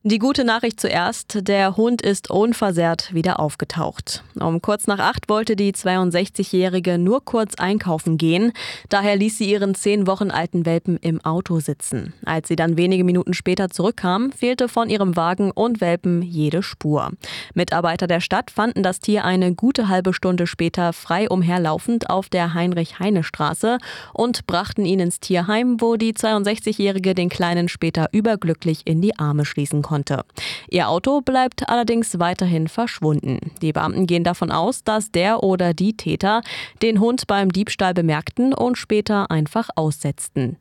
Die gute Nachricht zuerst, der Hund ist unversehrt wieder aufgetaucht. Um kurz nach 8 wollte die 62-Jährige nur kurz einkaufen gehen. Daher ließ sie ihren 10 Wochen alten Welpen im Auto sitzen. Als sie dann wenige Minuten später zurückkam, fehlte von ihrem Wagen und Welpen jede Spur. Mitarbeiter der Stadt fanden das Tier eine gute halbe Stunde später frei umherlaufend auf der Heinrich-Heine-Straße und brachten ihn ins Tierheim, wo die 62-Jährige den Kleinen später überglücklich in die Arme schließen konnte. Ihr Auto bleibt allerdings weiterhin verschwunden. Die Beamten gehen davon aus, dass der oder die Täter den Hund beim Diebstahl bemerkten und später einfach aussetzten.